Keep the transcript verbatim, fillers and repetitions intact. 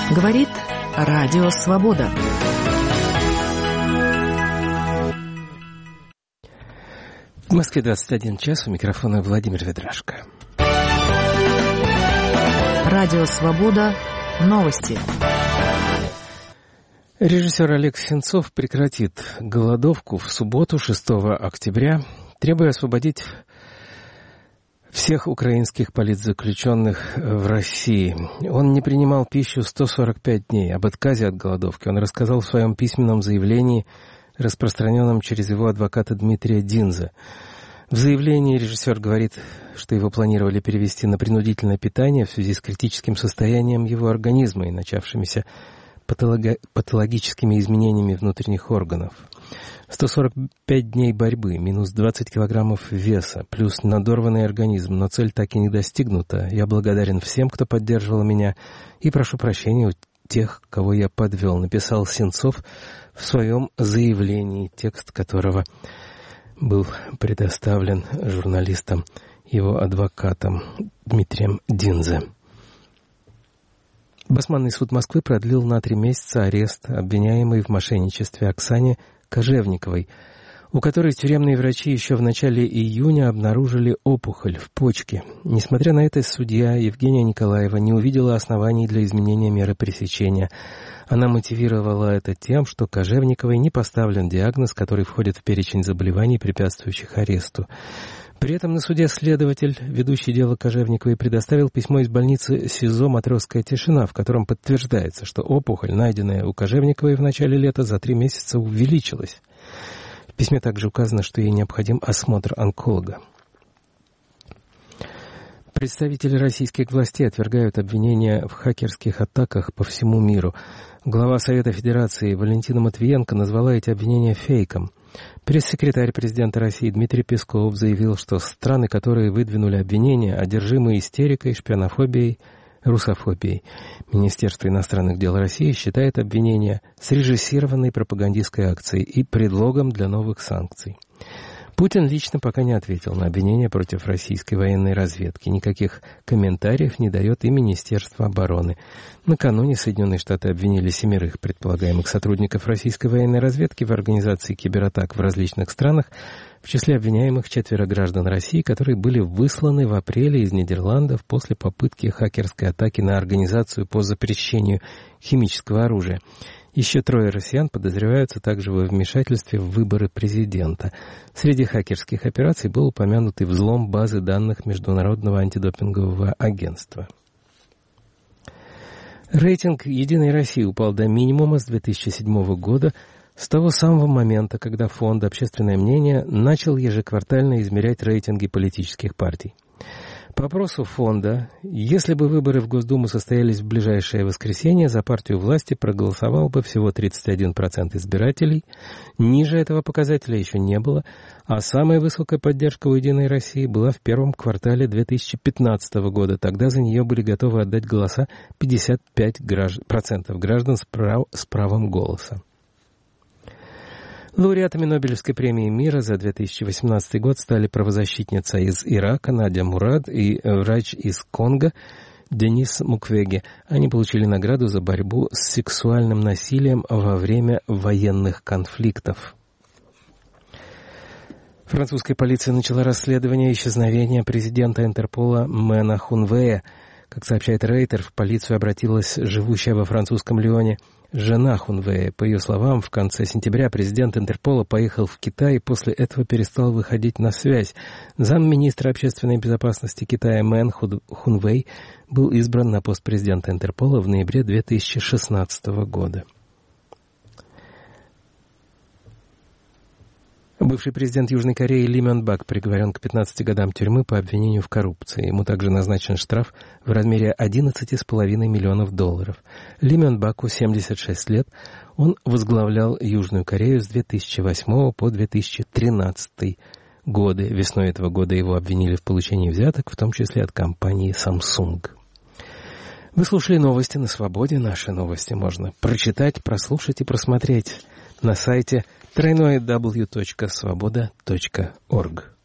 Говорит Радио Свобода. В Москве двадцать один час, у микрофона Владимир Ведрашко. Радио Свобода. Новости. Режиссер Олег Сенцов прекратит голодовку в субботу, шестого октября, требуя освободить всех украинских политзаключенных в России. Он не принимал пищу сто сорок пять дней. Об отказе от голодовки он рассказал в своем письменном заявлении, распространенном через его адвоката Дмитрия Динза. В заявлении режиссер говорит, что его планировали перевести на принудительное питание в связи с критическим состоянием его организма и начавшимися патолого- патологическими изменениями внутренних органов. сто сорок пять дней борьбы, минус двадцать килограммов веса, плюс надорванный организм, но цель так и не достигнута. Я благодарен всем, кто поддерживал меня, и прошу прощения у тех, кого я подвел, написал Сенцов в своем заявлении, текст которого был предоставлен журналистам, его адвокатом Дмитрием Динзе. Басманный суд Москвы продлил на три месяца арест обвиняемой в мошенничестве Оксане Кожевниковой, у которой тюремные врачи еще в начале июня обнаружили опухоль в почке. Несмотря на это, судья Евгения Николаева не увидела оснований для изменения меры пресечения. Она мотивировала это тем, что Кожевниковой не поставлен диагноз, который входит в перечень заболеваний, препятствующих аресту. При этом на суде следователь, ведущий дело Кожевниковой, предоставил письмо из больницы СИЗО «Матросская тишина», в котором подтверждается, что опухоль, найденная у Кожевниковой в начале лета, за три месяца увеличилась. В письме также указано, что ей необходим осмотр онколога. Представители российских властей отвергают обвинения в хакерских атаках по всему миру. Глава Совета Федерации Валентина Матвиенко назвала эти обвинения фейком. Пресс-секретарь президента России Дмитрий Песков заявил, что страны, которые выдвинули обвинения, одержимы истерикой, шпионофобией, русофобией. Министерство иностранных дел России считает обвинения срежиссированной пропагандистской акцией и предлогом для новых санкций. Путин лично пока не ответил на обвинения против российской военной разведки. Никаких комментариев не дает и Министерство обороны. Накануне Соединенные Штаты обвинили семерых предполагаемых сотрудников российской военной разведки в организации кибератак в различных странах. В числе обвиняемых четверо граждан России, которые были высланы в апреле из Нидерландов после попытки хакерской атаки на организацию по запрещению химического оружия. Еще трое россиян подозреваются также во вмешательстве в выборы президента. Среди хакерских операций был упомянут и взлом базы данных Международного антидопингового агентства. Рейтинг «Единой России» упал до минимума с две тысячи седьмого года, с того самого момента, когда фонд «Общественное мнение» начал ежеквартально измерять рейтинги политических партий. По опросу фонда, если бы выборы в Госдуму состоялись в ближайшее воскресенье, за партию власти проголосовал бы всего тридцать один процент избирателей. Ниже этого показателя еще не было, а самая высокая поддержка у «Единой России» была в первом квартале две тысячи пятнадцатого года. Тогда за нее были готовы отдать голоса пятьдесят пять процентов граждан с, прав... с правом голоса. Лауреатами Нобелевской премии мира за две тысячи восемнадцатый год стали правозащитница из Ирака Надя Мурад и врач из Конго Денис Муквеге. Они получили награду за борьбу с сексуальным насилием во время военных конфликтов. Французская полиция начала расследование исчезновения президента Интерпола Мэна Хунвея. Как сообщает Рейтер, в полицию обратилась живущая во французском Лионе жена Хунвея. По ее словам, в конце сентября президент Интерпола поехал в Китай и после этого перестал выходить на связь. Замминистра общественной безопасности Китая Мэн Хунвей был избран на пост президента Интерпола в ноябре две тысячи шестнадцатого года. Бывший президент Южной Кореи Ли Мён Бак приговорен к пятнадцати годам тюрьмы по обвинению в коррупции. Ему также назначен штраф в размере одиннадцать с половиной миллионов долларов. Ли Мён Баку семьдесят шесть лет. Он возглавлял Южную Корею с две тысячи восьмого по две тысячи тринадцатый годы. Весной этого года его обвинили в получении взяток, в том числе от компании Samsung. Вы слушали новости на Свободе. Наши новости можно прочитать, прослушать и просмотреть на сайте дабл ю дабл ю дабл ю точка свобода точка орг.